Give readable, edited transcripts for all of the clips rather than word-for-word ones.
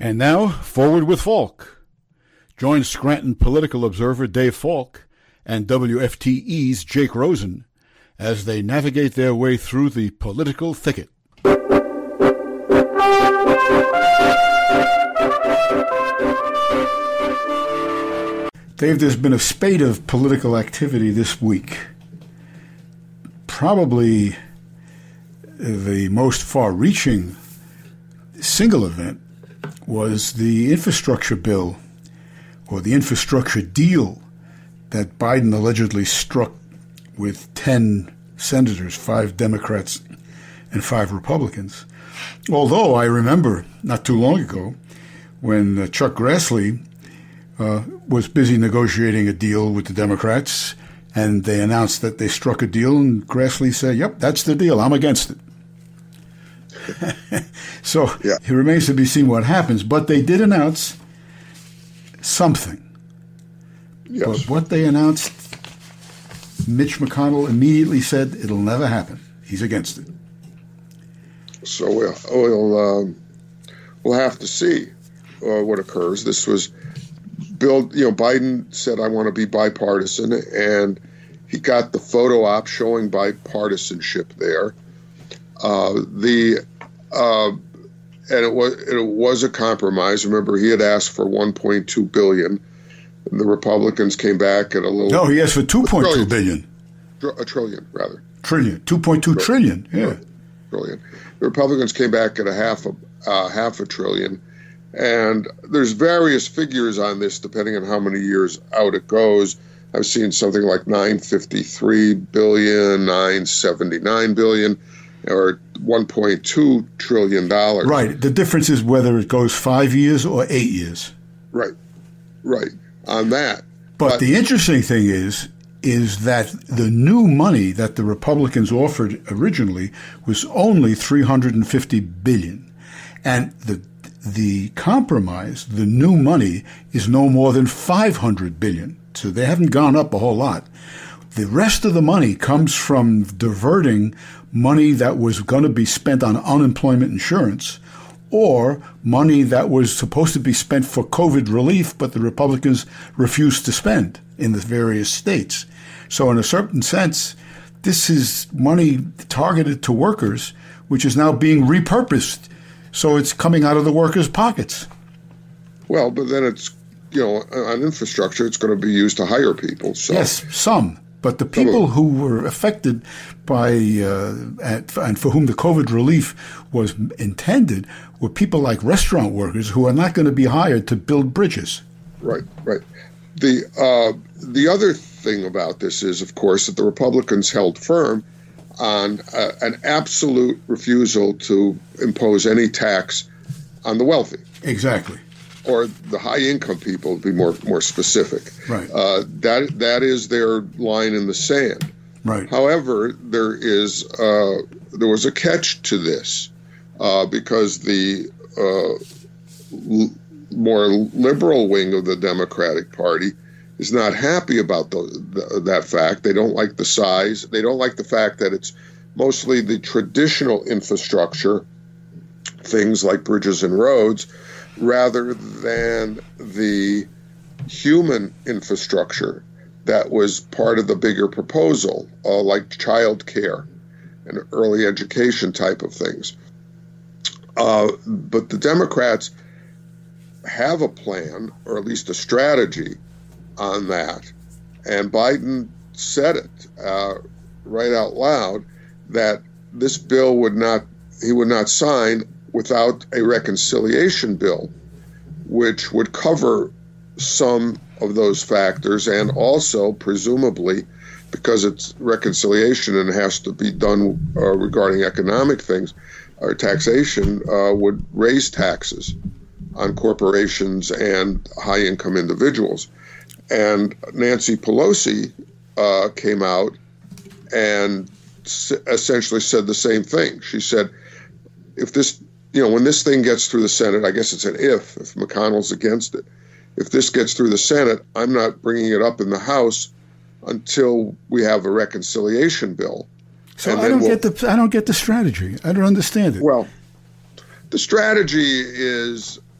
And now, Forward with Falk. Join Scranton political observer Dave Falk and WFTE's Jake Rosen as they navigate their way through the political thicket. Dave, there's been a spate of political activity this week. Probably the most far-reaching single event was the infrastructure bill, or the infrastructure deal that Biden allegedly struck with 10 senators, 5 Democrats and 5 Republicans. Although I remember not too long ago when Chuck Grassley was busy negotiating a deal with the Democrats, and they announced that they struck a deal, and Grassley said, yep, that's the deal, I'm against it. So It remains to be seen what happens, but they did announce something. Yes. But what they announced, Mitch McConnell immediately said it'll never happen. He's against it. So we'll have to see what occurs. This was Biden said, I want to be bipartisan, and he got the photo op showing bipartisanship there. And it was a compromise. Remember, he had asked for $1.2 billion. And the Republicans came back at a little. No, he asked for $2.2 billion. A trillion, rather. Trillion, 2.2 trillion. Yeah, trillion. The Republicans came back at a half a trillion. And there's various figures on this depending on how many years out it goes. I've seen something like $953 billion, $979 billion, or $1.2 trillion. Right. The difference is whether it goes 5 years or 8 years. Right. On that. But the interesting thing is that the new money that the Republicans offered originally was only $350 billion. And the compromise, the new money, is no more than $500 billion. So they haven't gone up a whole lot. The rest of the money comes from diverting money that was going to be spent on unemployment insurance, or money that was supposed to be spent for COVID relief, but the Republicans refused to spend in the various states. So in a certain sense, this is money targeted to workers, which is now being repurposed. So it's coming out of the workers' pockets. Well, but then it's, on infrastructure, it's going to be used to hire people. So. Yes, some. But the people who were affected by, and for whom the COVID relief was intended, were people like restaurant workers who are not going to be hired to build bridges. Right. The other thing about this is, of course, that the Republicans held firm on an absolute refusal to impose any tax on the wealthy. Exactly. Or the high-income people, to be more specific. Right. That is their line in the sand. Right. However, there was a catch to this because the more liberal wing of the Democratic Party is not happy about that fact. They don't like the size. They don't like the fact that it's mostly the traditional infrastructure, things like bridges and roads, rather than the human infrastructure that was part of the bigger proposal, like child care and early education type of things. But the Democrats have a plan, or at least a strategy, on that. And Biden said it right out loud that this bill he would not sign without a reconciliation bill, which would cover some of those factors, and also presumably, because it's reconciliation and has to be done regarding economic things, or taxation, would raise taxes on corporations and high-income individuals. And Nancy Pelosi came out and essentially said the same thing. She said, if this, when this thing gets through the Senate, I guess it's an if McConnell's against it. If this gets through the Senate, I'm not bringing it up in the House until we have a reconciliation bill. So I don't get the strategy. I don't understand it. Well, the strategy is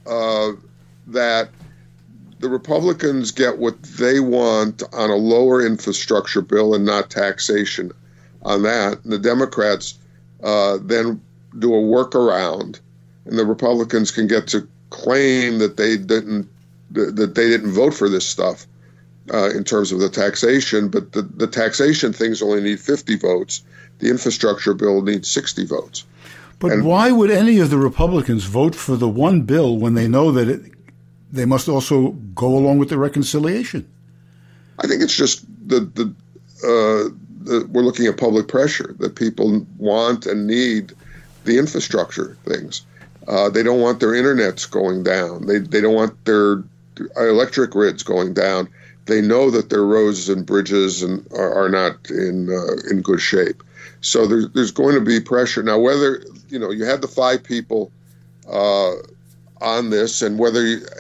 that the Republicans get what they want on a lower infrastructure bill and not taxation on that. And the Democrats then do a workaround, and the Republicans can get to claim that they didn't vote for this stuff in terms of the taxation, but the taxation things only need 50 votes. The infrastructure bill needs 60 votes. But why would any of the Republicans vote for the one bill when they know that they must also go along with the reconciliation? I think it's just we're looking at public pressure, that people want and need the infrastructure things. They don't want their internets going down. They don't want their electric grids going down. They know that their roads and bridges are not in good shape. So there's going to be pressure. Now, whether, you had the 5 people on this, and whether,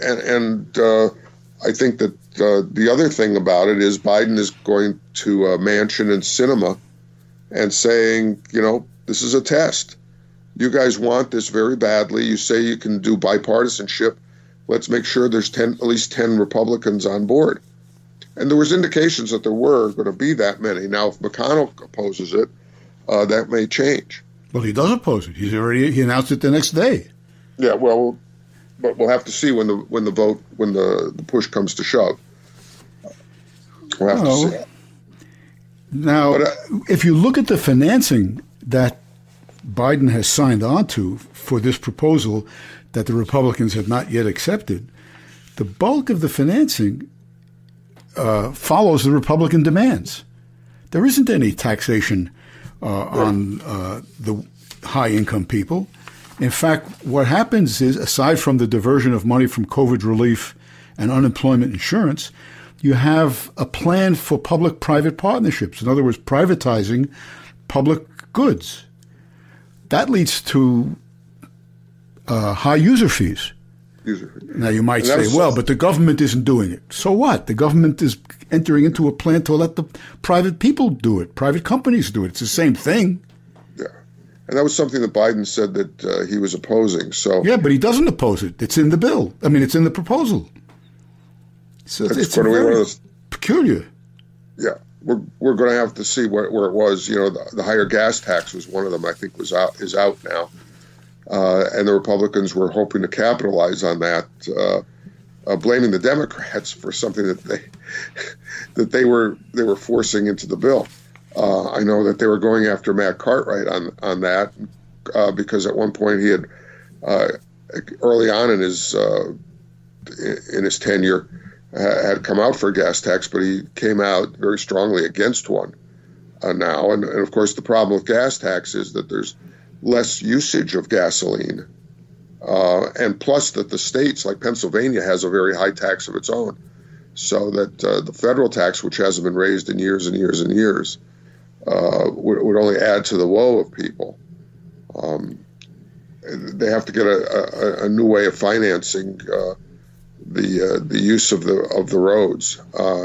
I think that the other thing about it is Biden is going to Manchin and Sinema and saying, this is a test. You guys want this very badly. You say you can do bipartisanship. Let's make sure there's at least 10 Republicans on board. And there was indications that there were going to be that many. Now, if McConnell opposes it, that may change. Well, he does oppose it. He announced it the next day. Yeah, well, but we'll have to see when the push comes to shove. We'll have to see. Now, if you look at the financing that Biden has signed on to for this proposal that the Republicans have not yet accepted, the bulk of the financing follows the Republican demands. There isn't any taxation on the high-income people. In fact, what happens is, aside from the diversion of money from COVID relief and unemployment insurance, you have a plan for public-private partnerships. In other words, privatizing public goods. That leads to high user fees. Now, you might say, well, but the government isn't doing it. So what? The government is entering into a plan to let the private people do it. Private companies do it. It's the same thing. Yeah. And that was something that Biden said that he was opposing. So yeah, but he doesn't oppose it. It's in the bill. I mean, it's in the proposal. So it's very peculiar. Yeah. We're going to have to see where it was. The higher gas tax was one of them, I think, is out now. And the Republicans were hoping to capitalize on that, blaming the Democrats for something that they were forcing into the bill. I know that they were going after Matt Cartwright on that because at one point he had early on in his tenure had come out for a gas tax, but he came out very strongly against one now. And of course, the problem with gas tax is that there's less usage of gasoline, and plus that the states like Pennsylvania has a very high tax of its own, so that the federal tax, which hasn't been raised in years and years and years, would only add to the woe of people. They have to get a new way of financing the use of the roads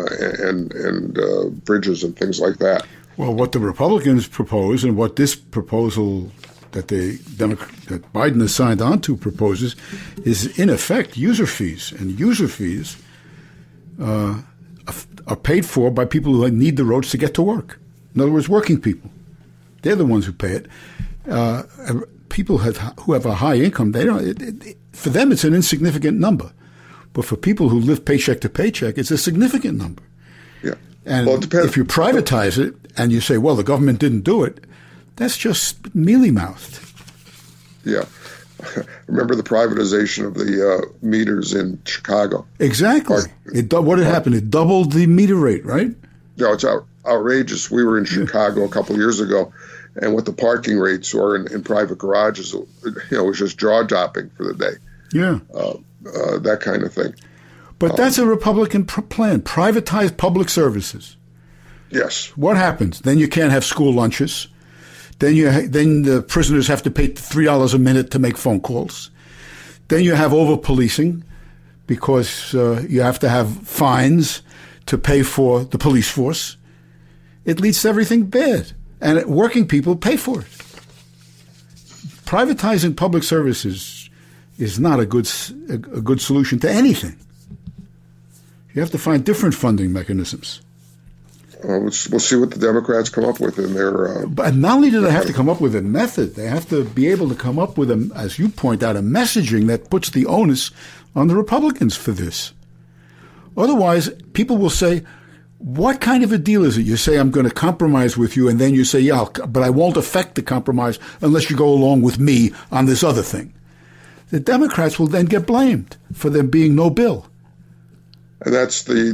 and bridges and things like that. Well, what the Republicans propose and what this proposal that Biden has signed on to proposes is, in effect, user fees. And user fees are paid for by people who need the roads to get to work. In other words, working people. They're the ones who pay it. People who have a high income, for them it's an insignificant number. But for people who live paycheck to paycheck, it's a significant number. Yeah. And if you privatize it and you say, well, the government didn't do it, that's just mealy-mouthed. Yeah. Remember the privatization of the meters in Chicago? Exactly. What had happened? It doubled the meter rate, right? Yeah, it's outrageous. We were in Chicago a couple of years ago, and what the parking rates were in private garages, it was just jaw-dropping for the day. Yeah. That kind of thing. But that's a Republican plan. Privatize public services. Yes. What happens? Then you can't have school lunches. Then the prisoners have to pay $3 a minute to make phone calls. Then you have over-policing because you have to have fines to pay for the police force. It leads to everything bad. And working people pay for it. Privatizing public services is not a good solution to anything. You have to find different funding mechanisms. We'll see what the Democrats come up with in their... But not only do they have to come up with a method, they have to be able to come up with, as you point out, a messaging that puts the onus on the Republicans for this. Otherwise, people will say, what kind of a deal is it? You say, I'm going to compromise with you, and then you say, yeah, but I won't affect the compromise unless you go along with me on this other thing. The Democrats will then get blamed for there being no bill. And that's the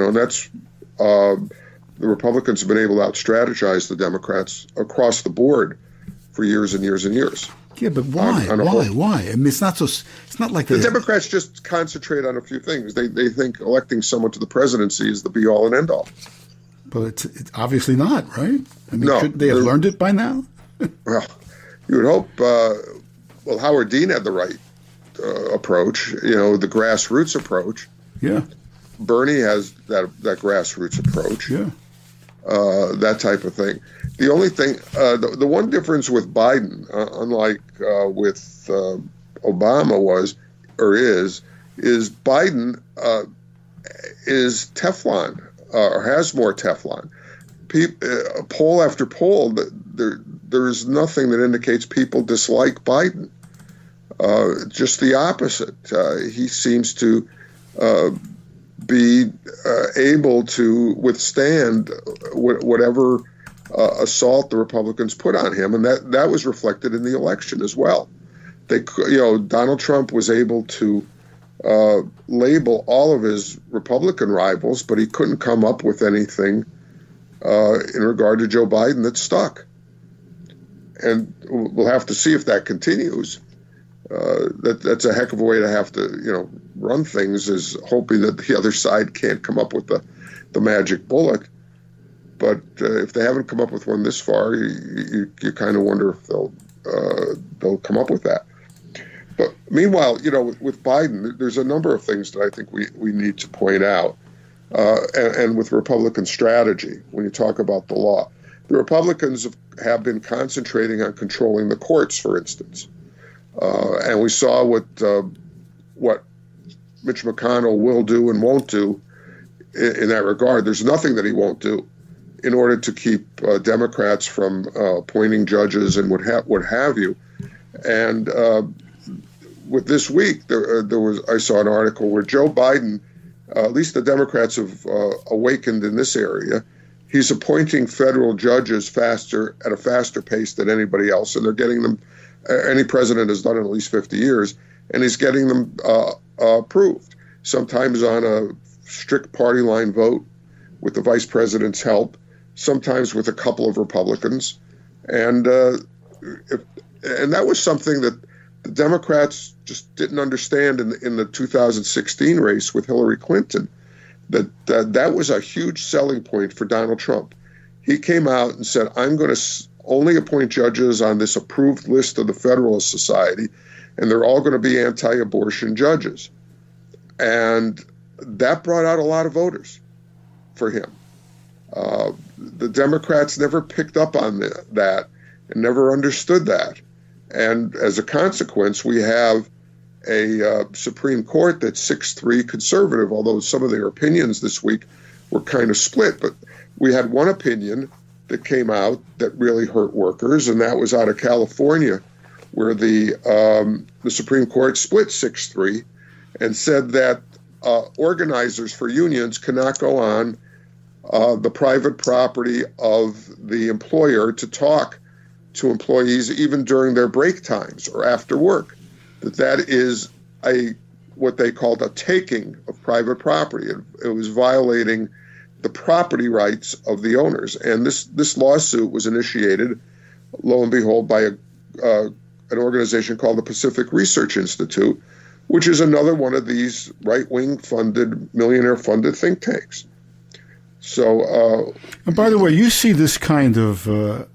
Republicans have been able to out-strategize the Democrats across the board for years and years and years. Yeah, but why? Why? I mean, it's not like the Democrats just concentrate on a few things. They think electing someone to the presidency is the be-all and end-all. But it's obviously not, right? I mean, no, shouldn't they have learned it by now? Well, you would hope. Howard Dean had the right approach, the grassroots approach. Yeah. Bernie has that grassroots approach. Yeah. That type of thing. The only thing, the one difference with Biden, unlike with Obama is Biden is Teflon, or has more Teflon. Poll after poll, there's nothing that indicates people dislike Biden. Just the opposite. He seems to be able to withstand whatever assault the Republicans put on him, and that was reflected in the election as well. Donald Trump was able to label all of his Republican rivals, but he couldn't come up with anything in regard to Joe Biden that stuck. And we'll have to see if that continues. That's a heck of a way to have to, run things, is hoping that the other side can't come up with the magic bullet. But if they haven't come up with one this far, you kind of wonder if they'll come up with that. But meanwhile, with Biden, there's a number of things that I think we need to point out, and with Republican strategy when you talk about the law. The Republicans have been concentrating on controlling the courts, for instance. And we saw what Mitch McConnell will do and won't do in that regard. There's nothing that he won't do in order to keep Democrats from appointing judges and what have you. And with this week, I saw an article where Joe Biden, at least the Democrats have awakened in this area. He's appointing federal judges at a faster pace than anybody else, and they're getting them. Any president has done in at least 50 years, and he's getting them approved, sometimes on a strict party line vote with the vice president's help, sometimes with a couple of Republicans. And that was something that the Democrats just didn't understand in the 2016 race with Hillary Clinton, that was a huge selling point for Donald Trump. He came out and said, I'm going to only appoint judges on this approved list of the Federalist Society, and they're all going to be anti-abortion judges. And that brought out a lot of voters for him. The Democrats never picked up on that and never understood that. And as a consequence, we have a Supreme Court that's 6-3 conservative, although some of their opinions this week were kind of split. But we had one opinion that came out that really hurt workers, and that was out of California, where the Supreme Court split 6-3 and said that organizers for unions cannot go on the private property of the employer to talk to employees even during their break times or after work. That is what they called a taking of private property. It was violating the property rights of the owners. And this lawsuit was initiated, lo and behold, by an organization called the Pacific Research Institute, which is another one of these right-wing funded, millionaire-funded think tanks. So, and by the way, you see this kind of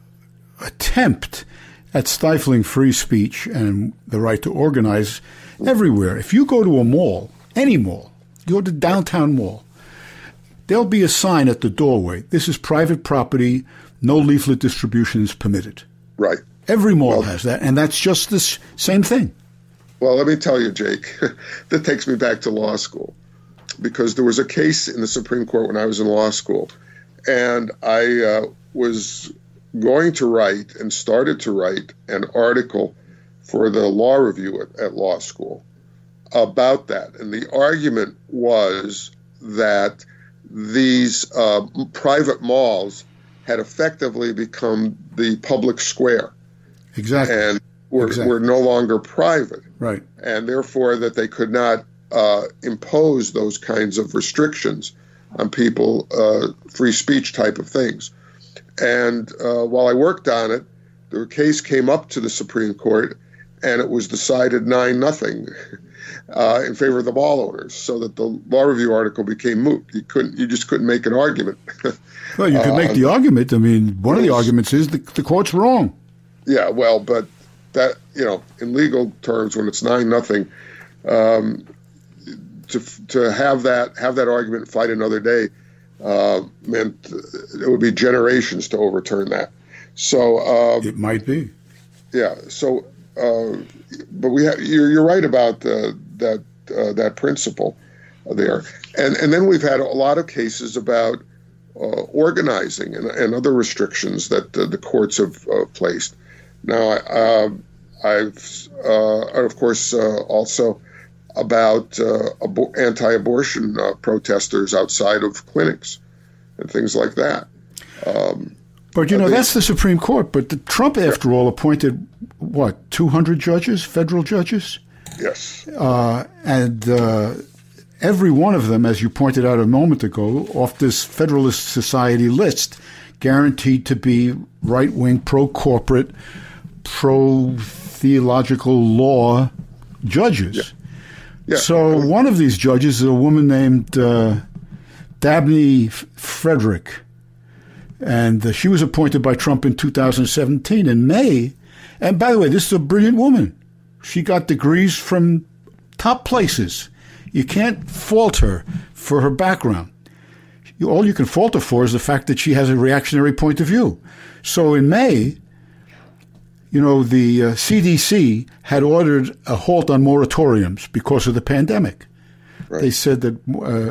attempt at stifling free speech and the right to organize everywhere. If you go to a mall, any mall, you go to downtown mall, there'll be a sign at the doorway. This is private property. No leaflet distribution is permitted. Right. Every mall has that, and that's just this same thing. Well, let me tell you, Jake, that takes me back to law school, because there was a case in the Supreme Court when I was in law school, and I was going to write and started to write an article for the law review at law school about that. And the argument was that these private malls had effectively become the public square. Exactly. And were no longer private. Right. And therefore that they could not impose those kinds of restrictions on people, free speech type of things. And while I worked on it, the case came up to the Supreme Court, and it was decided 9-0 in favor of the mall owners, so that the law review article became moot. You just couldn't make an argument. Well, you could make the argument. I mean, one of the arguments is the court's wrong. Yeah, well, but that, in legal terms, when it's 9-0, to have that argument and fight another day meant it would be generations to overturn that. So it might be. Yeah. So, but you're right about that principle there, and then we've had a lot of cases about organizing and other restrictions that the courts have placed. Now, I've of course also about anti-abortion protesters outside of clinics and things like that. But, that's the Supreme Court. But Trump, after all, appointed, 200 judges, federal judges? Yes. And every one of them, as you pointed out a moment ago, off this Federalist Society list, guaranteed to be right-wing, pro-corporate, pro-theological law judges. Yeah. Yeah. So one of these judges is a woman named Dabney Frederick. And she was appointed by Trump in 2017 in May. And by the way, this is a brilliant woman. She got degrees from top places. You can't fault her for her background. All you can fault her for is the fact that she has a reactionary point of view. So in May, the CDC had ordered a halt on moratoriums because of the pandemic. Right. They said that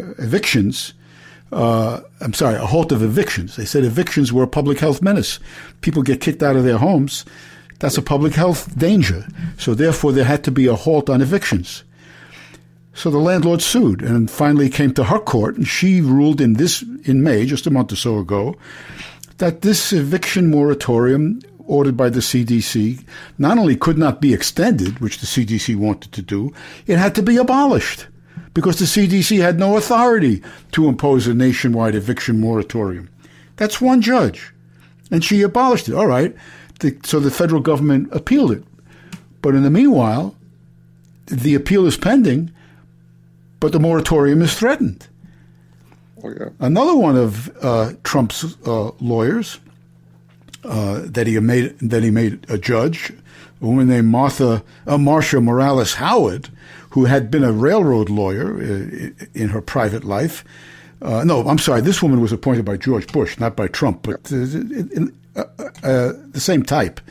a halt of evictions. They said evictions were a public health menace. People get kicked out of their homes. That's a public health danger. So therefore, there had to be a halt on evictions. So the landlord sued and finally came to her court, and she ruled in May, just a month or so ago, that this eviction moratorium ordered by the CDC not only could not be extended, which the CDC wanted to do, it had to be abolished, because the CDC had no authority to impose a nationwide eviction moratorium. That's one judge. And she abolished it. All right. So the federal government appealed it. But in the meanwhile, the appeal is pending, but the moratorium is threatened. Oh, yeah. Another one of Trump's lawyers that he made a judge, a woman named Marcia Morales Howard, who had been a railroad lawyer in her private life. No, I'm sorry. This woman was appointed by George Bush, not by Trump, but the same type.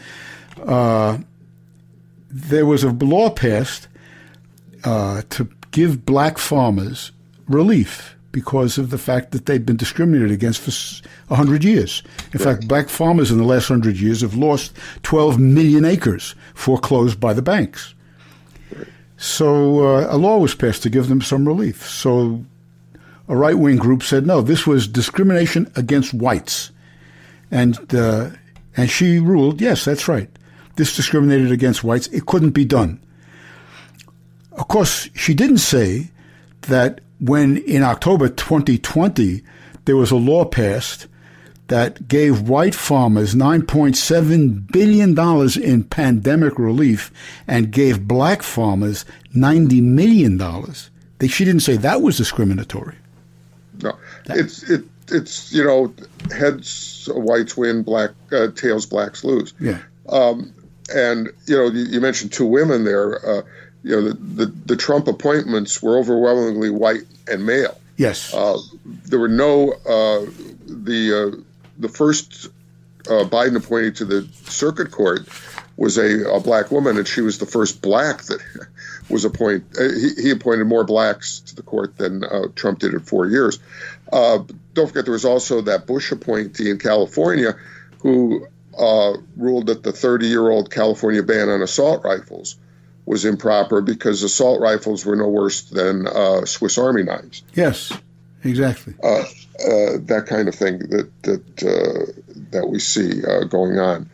There was a law passed to give black farmers relief because of the fact that they'd been discriminated against for 100 years. In fact, black farmers in the last 100 years have lost 12 million acres foreclosed by the banks. So a law was passed to give them some relief. So a right-wing group said, no, this was discrimination against whites. And she ruled, yes, that's right. This discriminated against whites. It couldn't be done. Of course, she didn't say that when in October 2020, there was a law passed that gave white farmers $9.7 billion in pandemic relief and gave black farmers $90 million. She didn't say that was discriminatory. No, it's heads whites win, tails blacks lose. Yeah. And you mentioned two women there. The Trump appointments were overwhelmingly white and male. Yes. There were no the first Biden appointee to the circuit court was a black woman, and she was the first black that was he appointed more blacks to the court than Trump did in 4 years. Don't forget, there was also that Bush appointee in California who ruled that the 30-year-old California ban on assault rifles was improper because assault rifles were no worse than Swiss Army knives. Yes, exactly. That kind of thing that we see going on.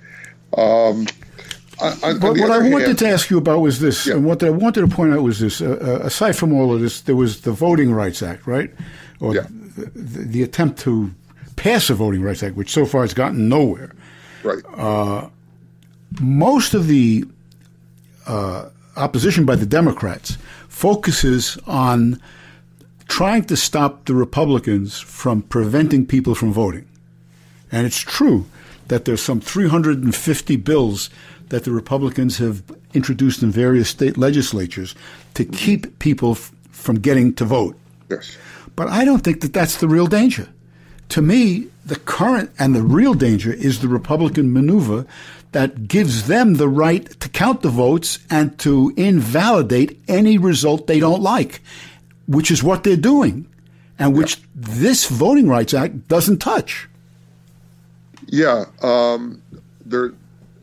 But what I wanted to ask you about was this, and what I wanted to point out was this. Aside from all of this, there was the Voting Rights Act, right? Or the attempt to pass a Voting Rights Act, which so far has gotten nowhere. Right. Most of the opposition by the Democrats focuses on trying to stop the Republicans from preventing people from voting. And it's true that there's some 350 bills that the Republicans have introduced in various state legislatures to keep people from getting to vote. Yes. But I don't think that that's the real danger. To me, the current and the real danger is the Republican maneuver that gives them the right to count the votes and to invalidate any result they don't like, which is what they're doing, and which this Voting Rights Act doesn't touch. Yeah. The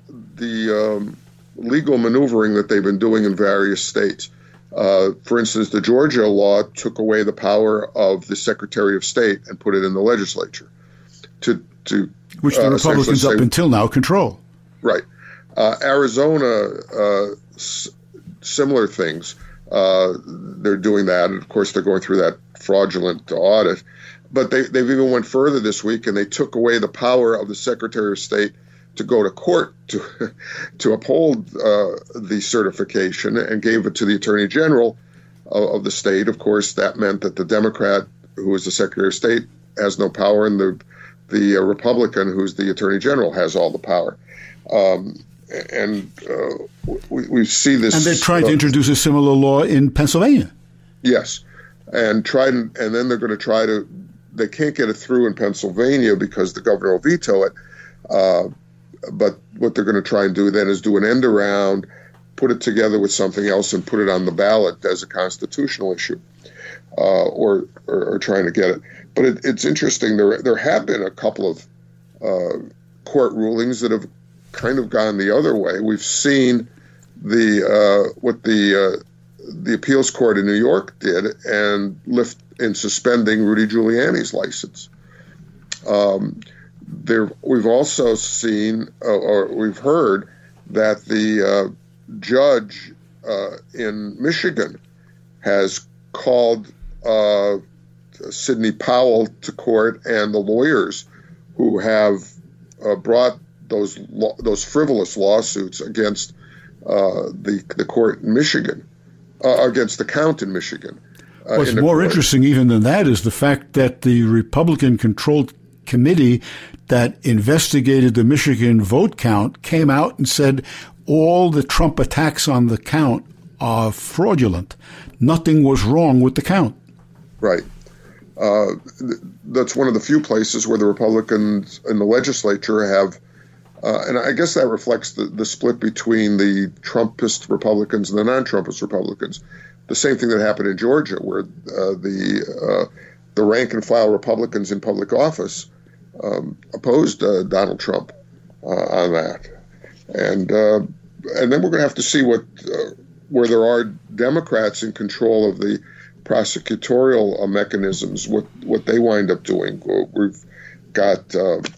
legal maneuvering that they've been doing in various states. For instance, the Georgia law took away the power of the Secretary of State and put it in the legislature which the Republicans up until now control. Right. Arizona, similar things. They're doing that. And of course, they're going through that fraudulent audit. But they've even went further this week, and they took away the power of the Secretary of State to go to court to uphold the certification and gave it to the Attorney General of the state. Of course, that meant that the Democrat, who is the Secretary of State, has no power, and the Republican, who's the Attorney General, has all the power. We see this. And they're trying to introduce a similar law in Pennsylvania. Yes, and then they're going to try to. They can't get it through in Pennsylvania because the governor will veto it. But what they're going to try and do then is do an end around, put it together with something else, and put it on the ballot as a constitutional issue, or trying to get it. But it's interesting. There have been a couple of court rulings that have kind of gone the other way. We've seen what the appeals court in New York did and in suspending Rudy Giuliani's license. We've also seen or we've heard that the judge in Michigan has called Sidney Powell to court and the lawyers who have brought those frivolous lawsuits against the court in Michigan, against the count in Michigan. What's more interesting even than that is the fact that the Republican-controlled committee that investigated the Michigan vote count came out and said all the Trump attacks on the count are fraudulent. Nothing was wrong with the count. Right. That's one of the few places where the Republicans in the legislature have, and I guess that reflects the split between the Trumpist Republicans and the non-Trumpist Republicans. The same thing that happened in Georgia, where the rank-and-file Republicans in public office opposed Donald Trump on that, and then we're going to have to see where there are Democrats in control of the prosecutorial mechanisms, what they wind up doing. We've got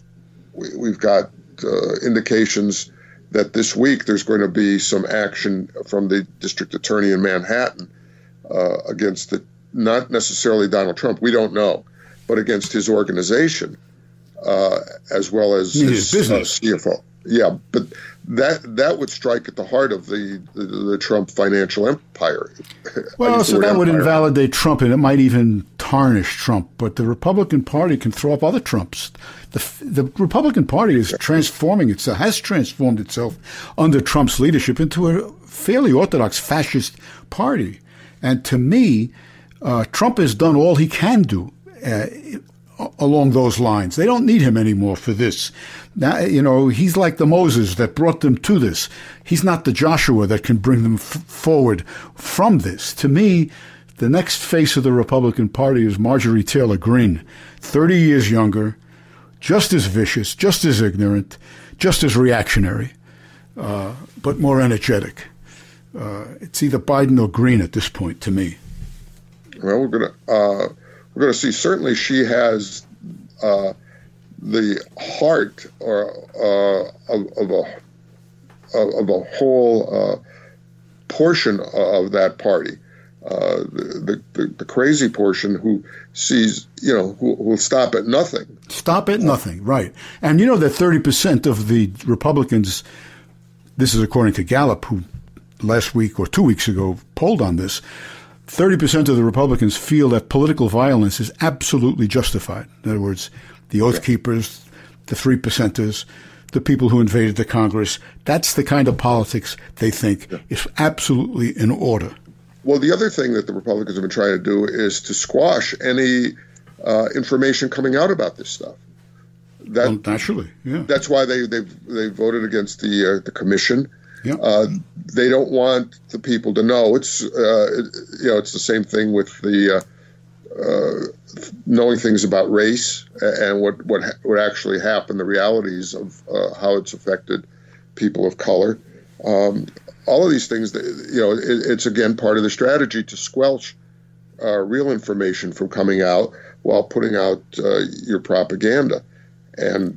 indications that this week there's going to be some action from the district attorney in Manhattan against not necessarily Donald Trump, we don't know, but against his organization as well as his business CFO. Yeah, but that would strike at the heart of the Trump financial empire. Well, so that would invalidate Trump, and it might even tarnish Trump. But the Republican Party can throw up other Trumps. The Republican Party is transforming itself, has transformed itself under Trump's leadership into a fairly orthodox fascist party. And to me, Trump has done all he can do along those lines. They don't need him anymore for this. Now, he's like the Moses that brought them to this. He's not the Joshua that can bring them forward from this. To me, the next face of the Republican Party is Marjorie Taylor Greene, 30 years younger, just as vicious, just as ignorant, just as reactionary, but more energetic. It's either Biden or Greene at this point, to me. Well, we're gonna see. Certainly, she has the heart of a whole portion of that party. The crazy portion who sees, who will stop at nothing. Stop at nothing, right. And you know that 30% of the Republicans, this is according to Gallup, who last week or 2 weeks ago polled on this, 30% of the Republicans feel that political violence is absolutely justified. In other words, the Oath Keepers, the 3%ers, the people who invaded the Congress, that's the kind of politics they think is absolutely in order. Well, the other thing that the Republicans have been trying to do is to squash any information coming out about this stuff. Naturally, yeah. That's why they voted against the commission. Yeah. They don't want the people to know. It's it's the same thing with the knowing things about race and what actually happened, the realities of how it's affected people of color. All of these things, it's again part of the strategy to squelch real information from coming out while putting out your propaganda, and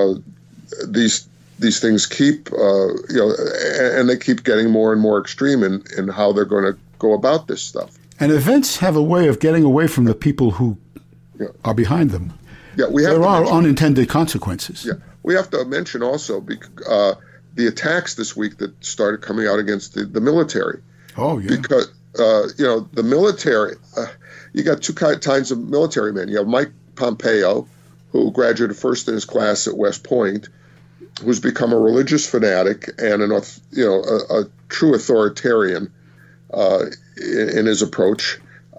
these things keep and they keep getting more and more extreme in how they're going to go about this stuff. And events have a way of getting away from the people who are behind them. Yeah, there are unintended consequences. Yeah, we have to mention also the attacks this week that started coming out against the military. Oh, yeah. Because, the military, you got two kinds of military men. You have Mike Pompeo, who graduated first in his class at West Point, who's become a religious fanatic and a true authoritarian in his approach.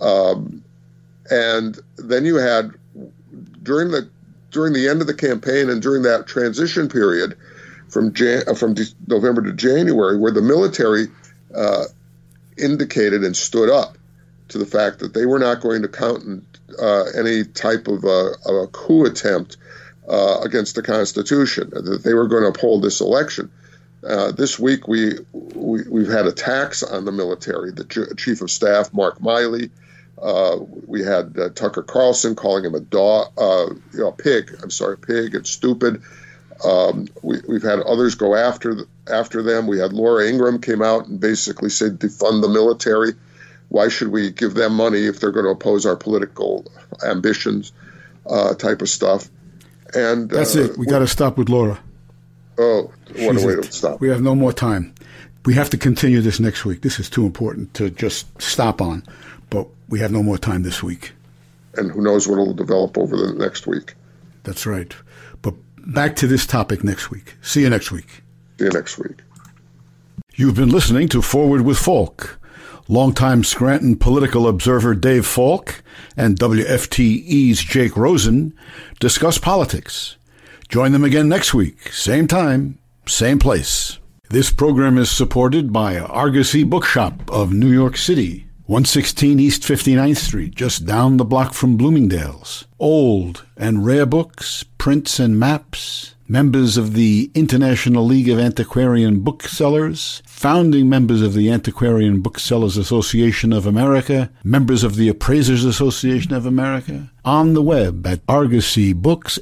And then you had, during the end of the campaign and during that transition period, from November to January, where the military indicated and stood up to the fact that they were not going to countenance any type of a coup attempt against the Constitution, that they were going to uphold this election. This week, we've had attacks on the military. The Chief of Staff, Mark Milley, we had Tucker Carlson calling him a pig. I'm sorry, pig and stupid. We've had others go after them. We had Laura Ingraham came out and basically said, defund the military. Why should we give them money if they're going to oppose our political ambitions, type of stuff. And that's it. We got to stop with Laura. Oh, what a way to stop. We have no more time. We have to continue this next week. This is too important to just stop on. But we have no more time this week. And who knows what will develop over the next week. That's right. But back to this topic next week. See you next week. See you next week. You've been listening to Forward with Falk. Longtime Scranton political observer Dave Falk and WFTE's Jake Rosen discuss politics. Join them again next week, same time, same place. This program is supported by Argosy Bookshop of New York City, 116 East 59th Street, just down the block from Bloomingdale's. Old and rare books, prints and maps, members of the International League of Antiquarian Booksellers, founding members of the Antiquarian Booksellers Association of America, members of the Appraisers Association of America, on the web at ArgosyBooks,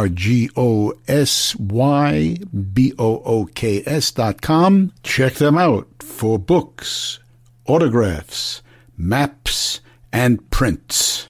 ArgosyBooks.com. Check them out for books, autographs, maps, and prints.